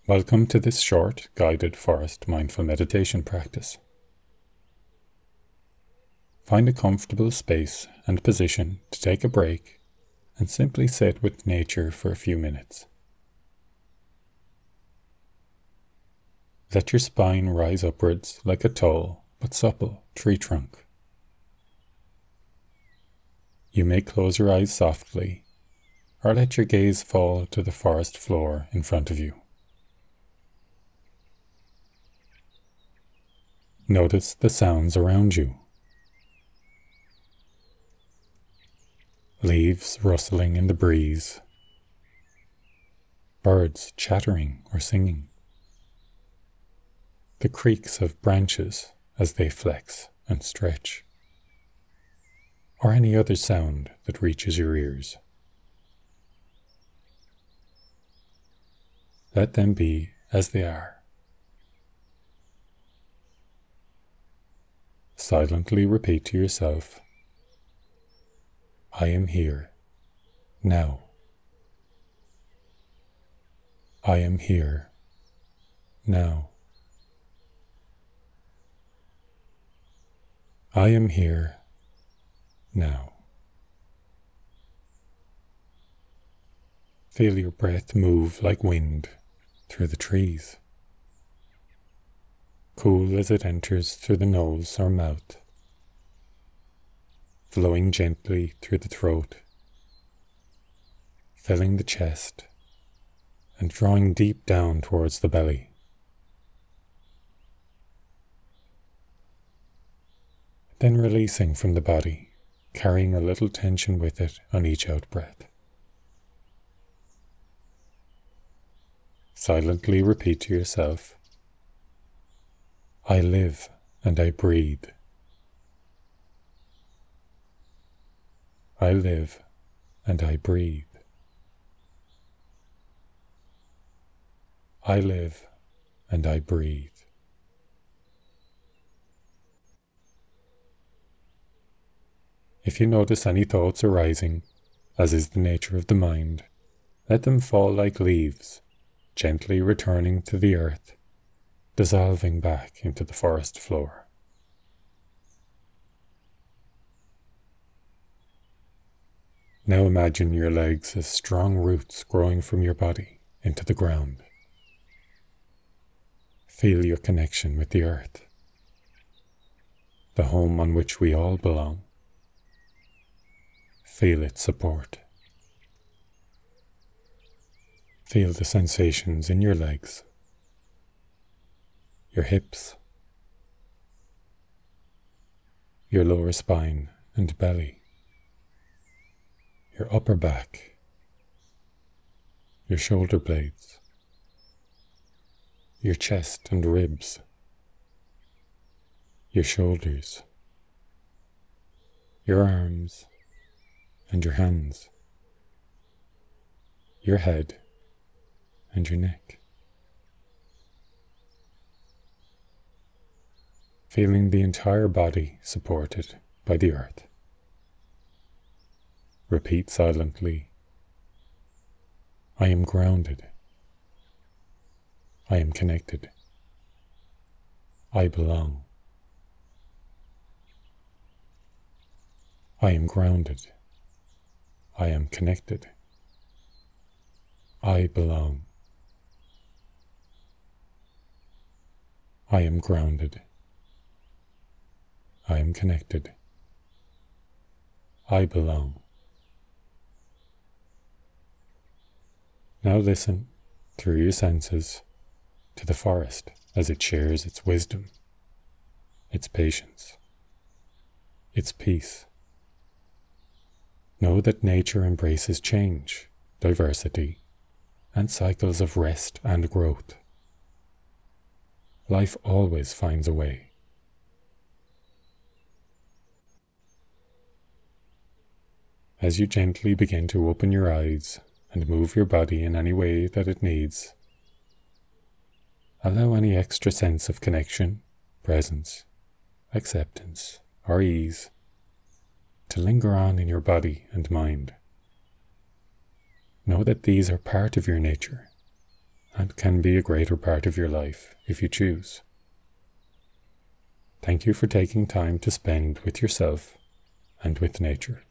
Welcome to this short, guided forest mindful meditation practice. Find a comfortable space and position to take a break and simply sit with nature for a few minutes. Let your spine rise upwards like a tall but supple tree trunk. You may close your eyes softly or let your gaze fall to the forest floor in front of you. Notice the sounds around you. Leaves rustling in the breeze. Birds chattering or singing. The creaks of branches as they flex and stretch. Or any other sound that reaches your ears. Let them be as they are. Silently repeat to yourself, I am here, now. I am here, now. I am here, now. Feel your breath move like wind through the trees. Cool as it enters through the nose or mouth, flowing gently through the throat, filling the chest, and drawing deep down towards the belly. Then releasing from the body, carrying a little tension with it on each out-breath. Silently repeat to yourself, I live and I breathe. I live and I breathe. I live and I breathe. If you notice any thoughts arising, as is the nature of the mind, let them fall like leaves, gently returning to the earth, dissolving back into the forest floor. Now imagine your legs as strong roots growing from your body into the ground. Feel your connection with the earth, the home on which we all belong. Feel its support. Feel the sensations in your legs, your hips, your lower spine and belly, your upper back, your shoulder blades, your chest and ribs, your shoulders, your arms and your hands, your head and your neck. Feeling the entire body supported by the earth. Repeat silently, I am grounded. I am connected. I belong. I am grounded. I am connected. I belong. I am grounded. I am connected. I belong. Now listen, through your senses, to the forest as it shares its wisdom, its patience, its peace. Know that nature embraces change, diversity, and cycles of rest and growth. Life always finds a way. As you gently begin to open your eyes and move your body in any way that it needs, allow any extra sense of connection, presence, acceptance, or ease to linger on in your body and mind. Know that these are part of your nature and can be a greater part of your life if you choose. Thank you for taking time to spend with yourself and with nature.